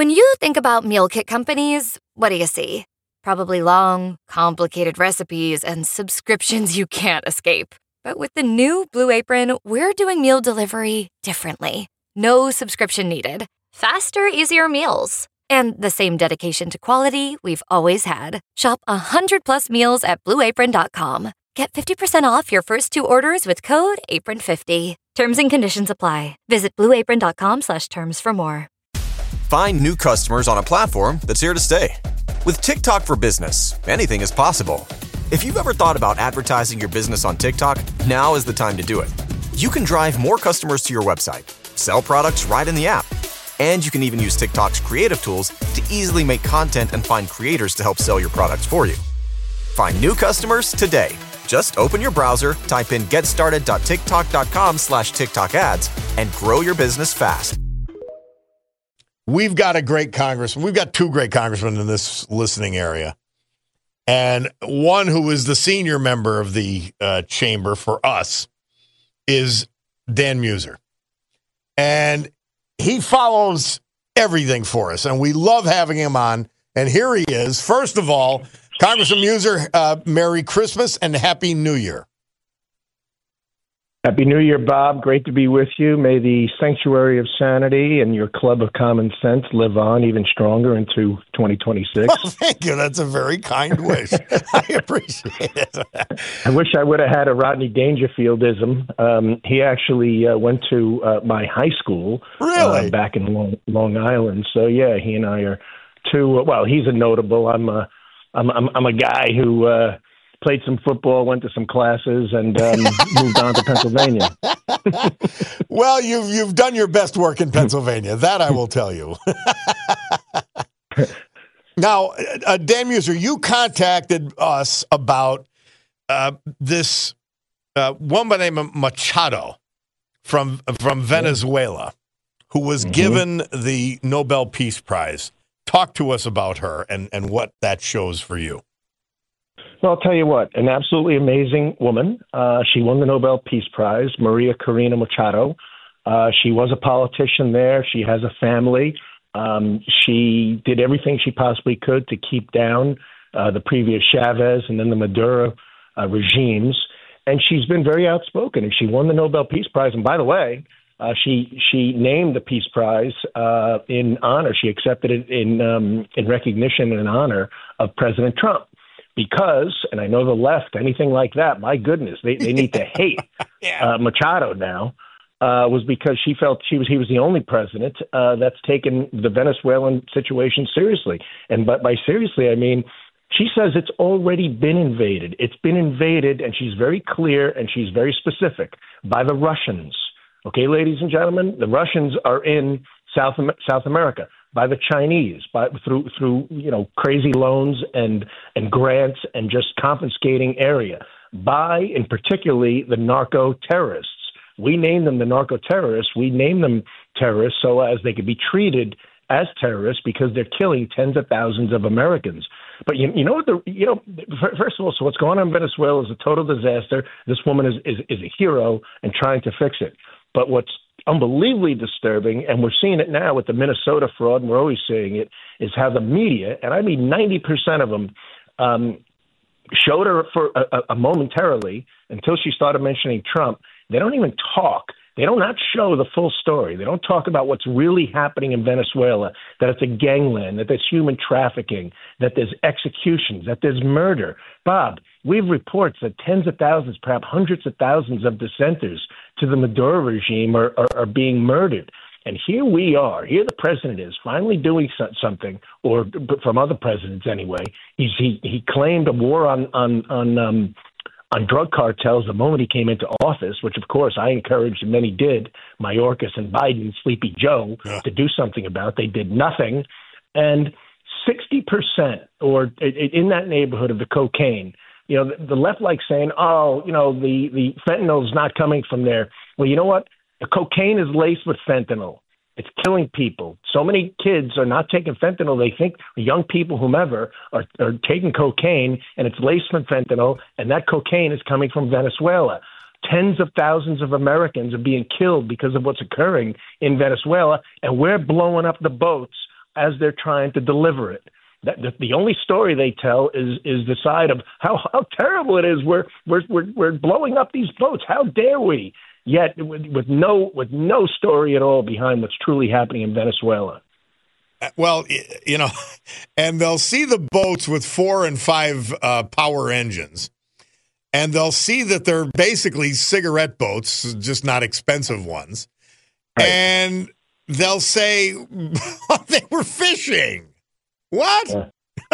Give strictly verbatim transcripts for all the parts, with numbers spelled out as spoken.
When you think about meal kit companies, what do you see? Probably long, complicated recipes and subscriptions you can't escape. But with the new Blue Apron, we're doing meal delivery differently. No subscription needed. Faster, easier meals. And the same dedication to quality we've always had. Shop one hundred plus meals at blue apron dot com. Get fifty percent off your first two orders with code apron fifty. Terms and conditions apply. Visit blue apron dot com slash terms for more. Find new customers on a platform that's here to stay. With TikTok for Business, anything is possible. If you've ever thought about advertising your business on TikTok, now is the time to do it. You can drive more customers to your website, sell products right in the app, and you can even use TikTok's creative tools to easily make content and find creators to help sell your products for you. Find new customers today. Just open your browser, type in getstarted.tiktok.com slash TikTok ads, and grow your business fast. We've got a great congressman. We've got two great congressmen in this listening area. And one who is the senior member of the uh, chamber for us is Dan Mueser. And he follows everything for us, and we love having him on. And here he is. First of all, Congressman Mueser, uh, Merry Christmas and Happy New Year. Happy New Year, Bob. Great to be with you. May the sanctuary of sanity and your club of common sense live on even stronger into twenty twenty-six. Oh, thank you. That's a very kind wish. I appreciate it. I wish I would have had a Rodney Dangerfieldism. Um, he actually uh, went to uh, my high school really? uh, back in Long, Long Island. So, yeah, he and I are two. Uh, well, he's a notable. I'm a, I'm, I'm, I'm a guy who uh, played some football, went to some classes, and um, moved on to Pennsylvania. Well, you've you've done your best work in Pennsylvania. That I will tell you. Now, uh, Dan Mueser, you contacted us about uh, this uh, woman by the name of Machado from from Venezuela, who was mm-hmm. given the Nobel Peace Prize. Talk to us about her and, and what that shows for you. Well, I'll tell you what, an absolutely amazing woman. Uh, she won the Nobel Peace Prize, Maria Corina Machado. Uh, she was a politician there. She has a family. Um, she did everything she possibly could to keep down uh, the previous Chavez and then the Maduro uh, regimes. And she's been very outspoken, and she won the Nobel Peace Prize. And by the way, uh, she she named the Peace Prize uh, in honor. She accepted it in um, in recognition and in honor of President Trump. Because, and I know the left, anything like that, my goodness, they, they need to hate yeah. uh, Machado now, uh, was because she felt she was he was the only president uh, that's taken the Venezuelan situation seriously. And but by seriously, I mean, she says it's already been invaded. It's been invaded, and she's very clear and she's very specific, by the Russians. Okay, ladies and gentlemen, the Russians are in South South America. By the Chinese, by through through you know crazy loans and and grants and just confiscating area. By, and particularly, the narco terrorists. We name them the narco terrorists. We name them terrorists so as they could be treated as terrorists because they're killing tens of thousands of Americans. But you, you know what the you know first of all, so what's going on in Venezuela is a total disaster. This woman is is, is a hero and trying to fix it. But what's unbelievably disturbing, and we're seeing it now with the Minnesota fraud, and we're always seeing it, is how the media, and I mean ninety percent of them, um, showed her for a, a momentarily until she started mentioning Trump. They don't even talk. They don't not show the full story. They don't talk about what's really happening in Venezuela, that it's a gangland, that there's human trafficking, that there's executions, that there's murder. Bob, we have reports that tens of thousands, perhaps hundreds of thousands of dissenters to the Maduro regime are, are, are being murdered. And here we are. Here the president is finally doing something, or from other presidents anyway. He's, he he claimed a war on on on um, on drug cartels the moment he came into office, which of course I encouraged, and many did, Mayorkas and Biden, Sleepy Joe, yeah. to do something about. They did nothing, and sixty percent, or in that neighborhood of the cocaine. You know, the, the left likes saying, oh, you know, the, the fentanyl is not coming from there. Well, you know what? The cocaine is laced with fentanyl. It's killing people. So many kids are not taking fentanyl. They think young people, whomever, are, are taking cocaine, and it's laced with fentanyl, and that cocaine is coming from Venezuela. Tens of thousands of Americans are being killed because of what's occurring in Venezuela, and we're blowing up the boats as they're trying to deliver it. That, the, the only story they tell is is the side of how, how terrible it is. We're, we're we're we're blowing up these boats. How dare we? Yet with, with no with no story at all behind what's truly happening in Venezuela. Well, you know, and they'll see the boats with four and five uh, power engines, and they'll see that they're basically cigarette boats, just not expensive ones, right. And they'll say they were fishing. What? Yeah.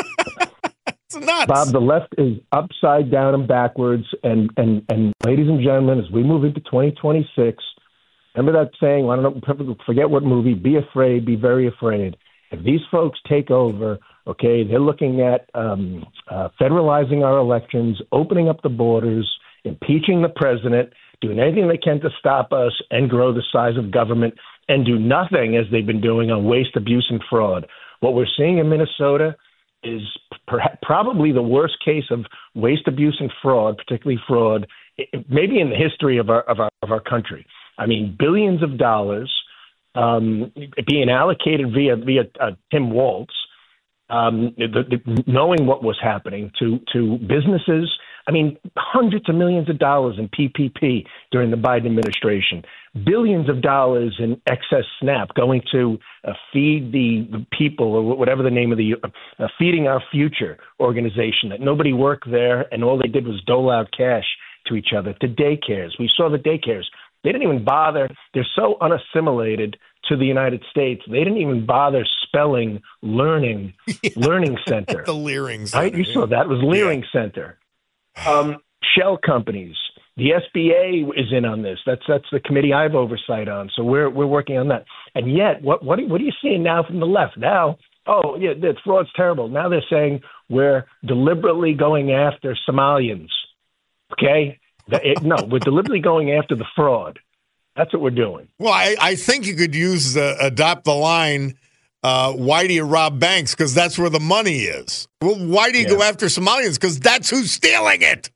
It's nuts. Bob, the left is upside down and backwards. And, and, and ladies and gentlemen, as we move into twenty twenty-six, remember that saying, I don't know, forget what movie, be afraid, be very afraid. If these folks take over, okay, they're looking at um, uh, federalizing our elections, opening up the borders, impeaching the president, doing anything they can to stop us and grow the size of government, and do nothing, as they've been doing, on waste, abuse, and fraud. What we're seeing in Minnesota is perhaps, probably the worst case of waste, abuse, and fraud, particularly fraud, maybe in the history of our of our, of our country. I mean, billions of dollars um, being allocated via via uh, Tim Walz, um, the, the, knowing what was happening to to businesses. I mean, hundreds of millions of dollars in P P P during the Biden administration, billions of dollars in excess SNAP going to uh, feed the, the people, or whatever the name of the uh, Feeding Our Future organization, that nobody worked there and all they did was dole out cash to each other, to daycares. We saw the daycares. They didn't even bother. They're so unassimilated to the United States. They didn't even bother spelling learning, yeah. learning center. The Leering Center. Right? You saw that. It was Leering yeah. Center. Um, shell companies. The S B A is in on this. That's that's the committee I've oversight on. So we're we're working on that. And yet, what what what are you seeing now from the left? Now, oh yeah, the fraud's terrible. Now they're saying we're deliberately going after Somalians. Okay, it, no, we're deliberately going after the fraud. That's what we're doing. Well, I, I think you could use the adopt the line. Uh, why do you rob banks? Because that's where the money is. Well, why do you yeah. go after Somalians? Because that's who's stealing it.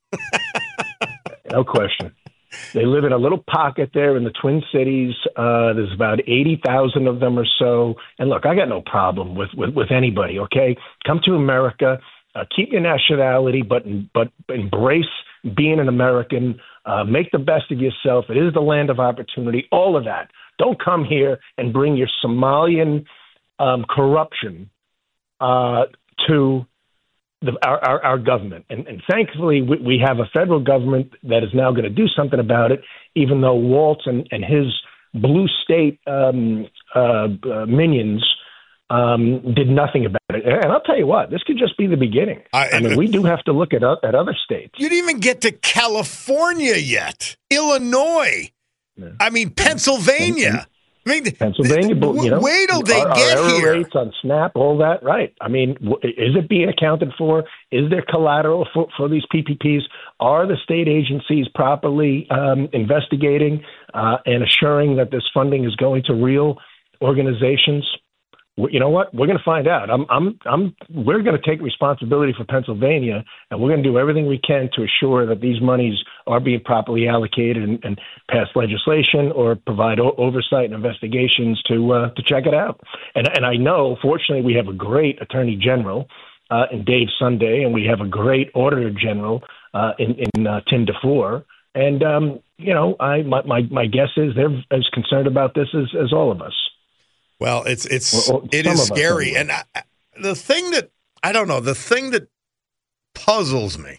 No question. They live in a little pocket there in the Twin Cities. Uh, there's about eighty thousand of them or so. And look, I got no problem with, with, with anybody, okay? Come to America. Uh, keep your nationality, but but embrace being an American. Uh, make the best of yourself. It is the land of opportunity, all of that. Don't come here and bring your Somalian um, corruption uh, to the, our, our, our government. And, and thankfully, we, we have a federal government that is now going to do something about it, even though Walz and, and his blue state um, uh, uh, minions um, did nothing about it. And I'll tell you what, this could just be the beginning. I, I mean, we do have to look at, at other states. You didn't even get to California yet. Illinois. Yeah. I mean, Pennsylvania. I mean, Pennsylvania. W- you know, wait till they our, get our error here. Rates on SNAP, all that, right? I mean, w- is it being accounted for? Is there collateral for, for these P P Ps? Are the state agencies properly um, investigating uh, and assuring that this funding is going to real organizations? You know what? We're going to find out. I'm, I'm, I'm, we're going to take responsibility for Pennsylvania, and we're going to do everything we can to assure that these monies are being properly allocated and, and pass legislation or provide o- oversight and investigations to uh, to check it out. And, and I know, fortunately, we have a great Attorney General uh, in Dave Sunday, and we have a great Auditor General uh, in, in uh, Tim DeFleur. And um, you know, I my, my my guess is they're as concerned about this as, as all of us. Well, it's it's or, or it is scary, anyway. and I, the thing that I don't know, the thing that puzzles me,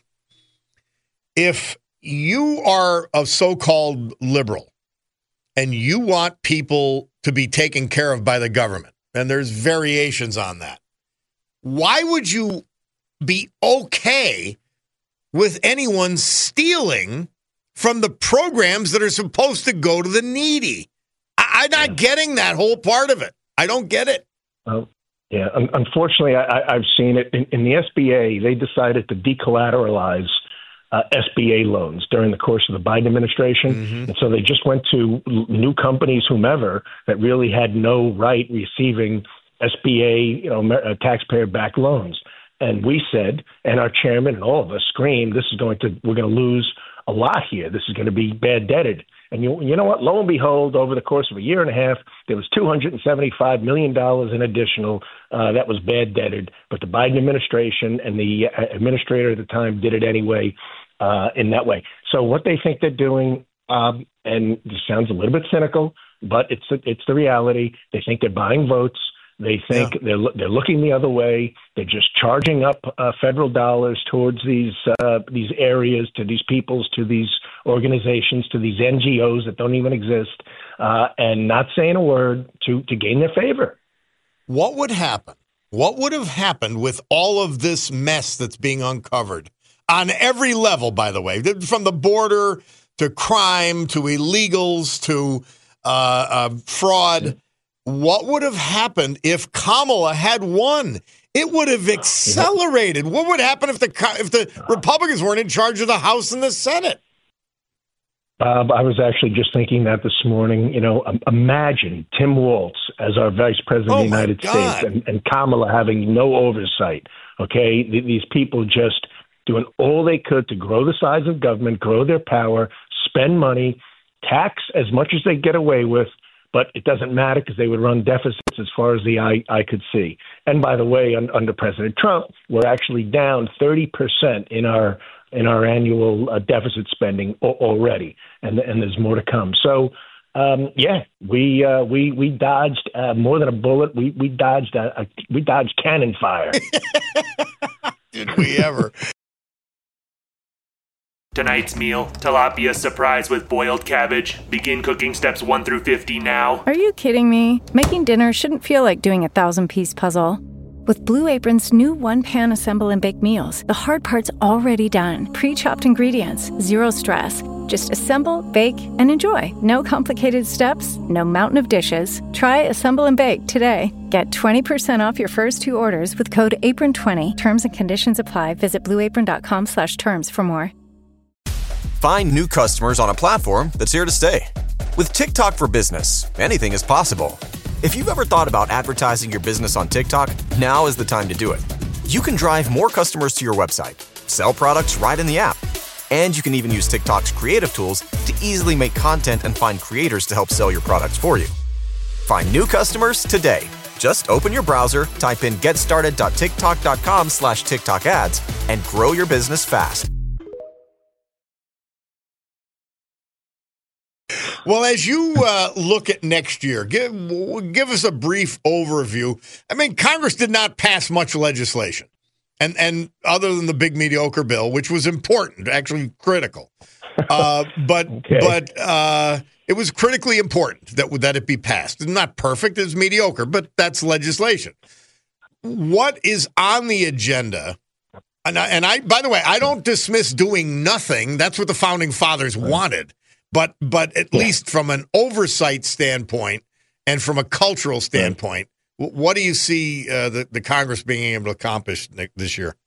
if you are a so-called liberal and you want people to be taken care of by the government, and there's variations on that, why would you be okay with anyone stealing from the programs that are supposed to go to the needy? I'm not yeah. getting that whole part of it. I don't get it. Oh, yeah. Un- unfortunately, I, I've seen it. In, in the S B A, they decided to decollateralize uh, S B A loans during the course of the Biden administration. Mm-hmm. And so they just went to l- new companies, whomever, that really had no right receiving S B A, you know, uh, taxpayer-backed loans. And we said, and our chairman and all of us screamed, this is going to, we're going to lose a lot here. This is going to be bad debted. And you, you know what? Lo and behold, over the course of a year and a half, there was two hundred seventy-five million dollars in additional uh, that was bad debted. But the Biden administration and the administrator at the time did it anyway uh, in that way. So what they think they're doing, um, and this sounds a little bit cynical, but it's it's the reality. They think they're buying votes. They think yeah. they're they're looking the other way. They're just charging up uh, federal dollars towards these uh, these areas, to these peoples, to these organizations, to these N G Os that don't even exist, uh, and not saying a word to to gain their favor. What would happen? What would have happened with all of this mess that's being uncovered on every level? By the way, from the border to crime to illegals to uh, uh, fraud. Yeah. What would have happened if Kamala had won? It would have accelerated. What would happen if the if the Republicans weren't in charge of the House and the Senate? Bob, I was actually just thinking that this morning. You know, imagine Tim Walz as our vice president oh of the United God. States and, and Kamala having no oversight. Okay, these people just doing all they could to grow the size of government, grow their power, spend money, tax as much as they get away with. But it doesn't matter because they would run deficits as far as the eye, eye could see. And by the way, un, under President Trump, we're actually down thirty percent in our in our annual uh, deficit spending o- already, and and there's more to come. So, um, yeah, we uh, we we dodged uh, more than a bullet. We we dodged a, a, we dodged cannon fire. Did we ever? Tonight's meal, tilapia surprise with boiled cabbage. Begin cooking steps one through fifty now. Are you kidding me? Making dinner shouldn't feel like doing a thousand-piece puzzle. With Blue Apron's new one-pan assemble and bake meals, the hard part's already done. Pre-chopped ingredients, zero stress. Just assemble, bake, and enjoy. No complicated steps, no mountain of dishes. Try Assemble and Bake today. Get twenty percent off your first two orders with code apron twenty. Terms and conditions apply. Visit blueapron.com slash terms for more. Find new customers on a platform that's here to stay. With TikTok for Business, anything is possible. If you've ever thought about advertising your business on TikTok, now is the time to do it. You can drive more customers to your website, sell products right in the app, and you can even use TikTok's creative tools to easily make content and find creators to help sell your products for you. Find new customers today. Just open your browser, type in getstarted.tiktok.com slash TikTok ads, and grow your business fast. Well, as you uh, look at next year, give, give us a brief overview. I mean, Congress did not pass much legislation, and and other than the big mediocre bill, which was important, actually critical. Uh, but okay. but uh, it was critically important that that it be passed. It's not perfect; it's mediocre, but that's legislation. What is on the agenda? And I, and I, by the way, I don't dismiss doing nothing. That's what the founding fathers wanted. But but at yeah. least from an oversight standpoint and from a cultural standpoint, right. what do you see uh, the, the Congress being able to accomplish this year?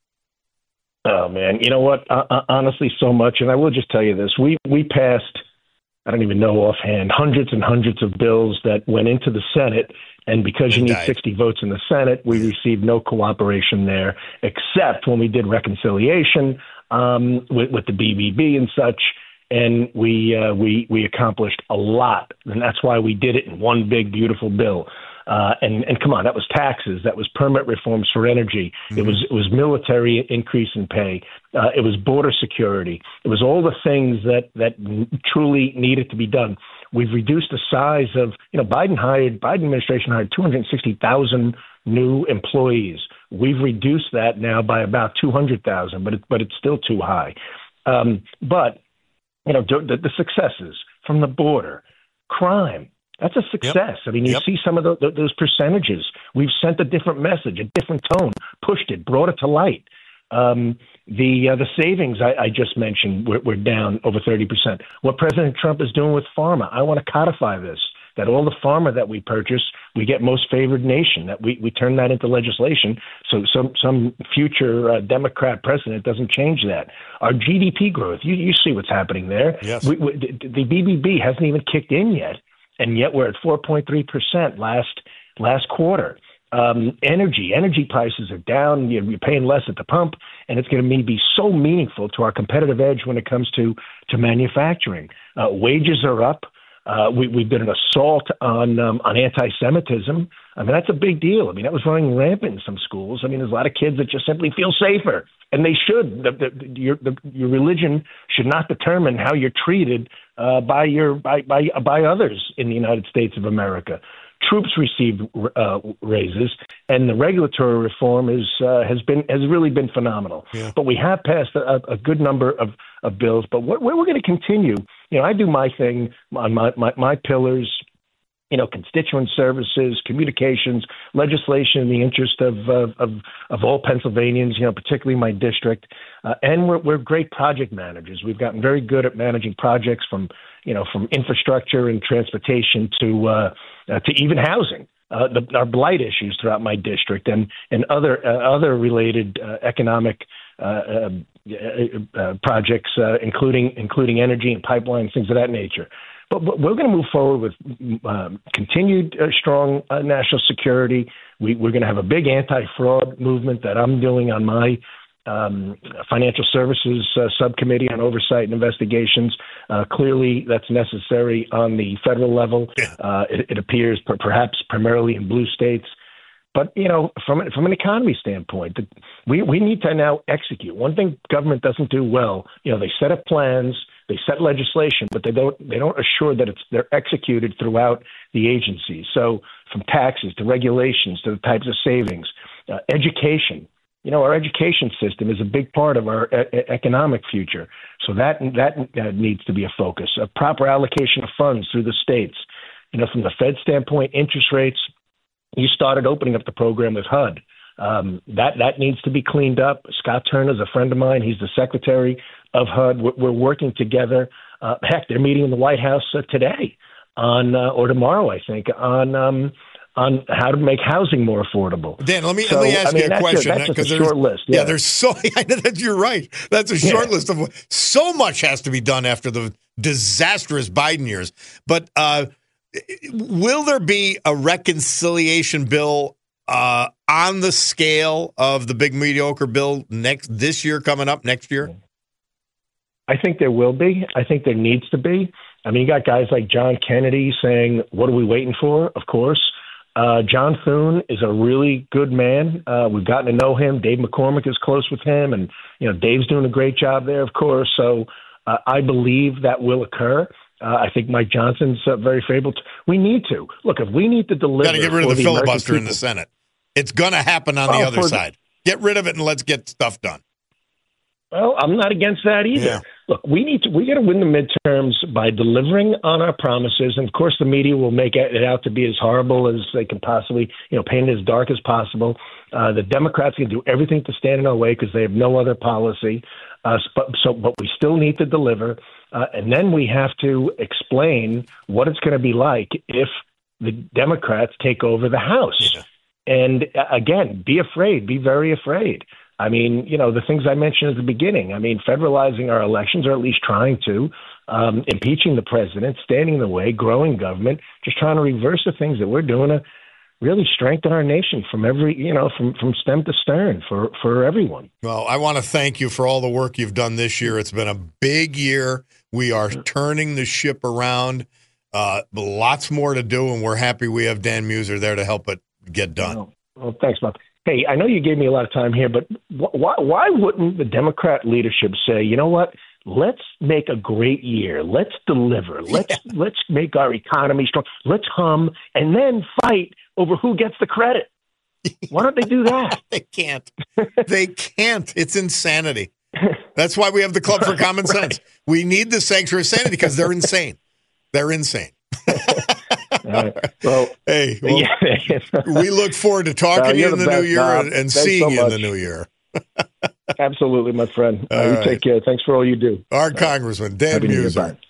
Oh, man. You know what? Uh, honestly, so much. And I will just tell you this. We, we passed, I don't even know offhand, hundreds and hundreds of bills that went into the Senate. And because you need sixty votes in the Senate, we received no cooperation there, except when we did reconciliation um, with, with the B B B and such. And we uh, we we accomplished a lot, and that's why we did it in one big, beautiful bill. Uh, and and come on, that was taxes, that was permit reforms for energy, mm-hmm. it was it was military increase in pay, uh, it was border security, it was all the things that that truly needed to be done. We've reduced the size of, you know, Biden hired Biden administration hired two hundred sixty thousand new employees. We've reduced that now by about two hundred thousand, but it, but it's still too high. Um, but You know, the, the successes from the border, crime, that's a success. Yep. I mean, you yep. see some of the, the, those percentages. We've sent a different message, a different tone, pushed it, brought it to light. Um, the uh, the savings I, I just mentioned, we're, we're down over thirty percent. What President Trump is doing with pharma, I want to codify this, that all the pharma that we purchase, we get most favored nation, that we, we turn that into legislation so some, some future uh, Democrat president doesn't change that. Our G D P growth, you, you see what's happening there. Yes. We, we, the, the B B B hasn't even kicked in yet, and yet we're at four point three percent last last quarter. Um, energy, energy prices are down. You're paying less at the pump, and it's going to be so meaningful to our competitive edge when it comes to to manufacturing. Uh, wages are up. Uh, we, we've done an assault on um, on anti-Semitism. I mean, that's a big deal. I mean, that was running rampant in some schools. I mean, there's a lot of kids that just simply feel safer, and they should. The, the, the, your, the, your religion should not determine how you're treated uh, by your by, by by others in the United States of America. Troops received uh, raises, and the regulatory reform is uh, has been has really been phenomenal. Yeah. But we have passed a, a good number of, of bills. But what, we're going to continue. You know, I do my thing on my, my, my pillars. You know, constituent services, communications, legislation in the interest of of, of, of all Pennsylvanians. You know, particularly my district, uh, and we're we're great project managers. We've gotten very good at managing projects from you know from infrastructure and transportation to uh, uh, to even housing. Uh, the, our blight issues throughout my district and and other uh, other related uh, economic uh, uh, uh, projects, uh, including including energy and pipelines, things of that nature. But we're going to move forward with um, continued uh, strong uh, national security. We, we're going to have a big anti-fraud movement that I'm doing on my um, financial services uh, subcommittee on oversight and investigations. Uh, clearly, that's necessary on the federal level. Uh, it, it appears per- perhaps primarily in blue states. But, you know, from from an economy standpoint, we, we need to now execute. One thing government doesn't do well, you know, they set up plans, they set legislation, but they don't they don't assure that it's they're executed throughout the agency. So from taxes to regulations to the types of savings, uh, education. You know, our education system is a big part of our e- economic future. So that that uh, needs to be a focus. A proper allocation of funds through the states. You know, from the Fed standpoint, interest rates. You started opening up the program with H U D. Um, that that needs to be cleaned up. Scott Turner is a friend of mine. He's the secretary of H U D. We're, we're working together. Uh, heck, they're meeting in the White House uh, today on uh, or tomorrow, I think, on um, on how to make housing more affordable. Dan, let me so, let me ask I mean, you a that's question. A, that's just a there's, short list. Yeah. yeah, there's so I know that you're right. That's a short yeah. list of so much has to be done after the disastrous Biden years. But uh, will there be a reconciliation bill uh, on the scale of the big mediocre bill next this year coming up next year? I think there will be. I think there needs to be. I mean, you got guys like John Kennedy saying, "What are we waiting for?" Of course. Uh, John Thune is a really good man. Uh, we've gotten to know him. Dave McCormick is close with him, and you know Dave's doing a great job there, of course. So uh, I believe that will occur. Uh, I think Mike Johnson's uh, very favorable. To, we need to look if we need to deliver. Got to get rid of the, the filibuster in the Senate. It's going to happen on the oh, other side. The, get rid of it and let's get stuff done. Well, I'm not against that either. Yeah. Look, we need to we got to win the midterms by delivering on our promises, and of course, the media will make it out to be as horrible as they can possibly, you know, paint it as dark as possible. Uh, the Democrats can do everything to stand in our way because they have no other policy. Uh, but so, but we still need to deliver, uh, and then we have to explain what it's going to be like if the Democrats take over the House. Yeah. And uh, again, be afraid, be very afraid. I mean, you know, the things I mentioned at the beginning. I mean, federalizing our elections, or at least trying to, um, impeaching the president, standing in the way, growing government, just trying to reverse the things that we're doing to really strengthen our nation from every, you know, from, from stem to stern for, for everyone. Well, I want to thank you for all the work you've done this year. It's been a big year. We are turning the ship around. Uh, lots more to do, and we're happy we have Dan Muser there to help it get done. Well, well thanks, Bob. Hey, I know you gave me a lot of time here, but why, why wouldn't the Democrat leadership say, you know what, let's make a great year. Let's deliver. Let's yeah. let's make our economy strong. Let's hum and then fight over who gets the credit. Why don't they do that? They can't. They can't. It's insanity. That's why we have the Club for Common right. Sense. We need the Sanctuary of Sanity because they're insane. They're insane. Right. Well, hey, well, yeah. we look forward to talking uh, to you in the best, new year Bob. and, and seeing so you in the new year. Absolutely, my friend. Uh, you right. take care. Thanks for all you do. Our all Congressman, Dan Muser.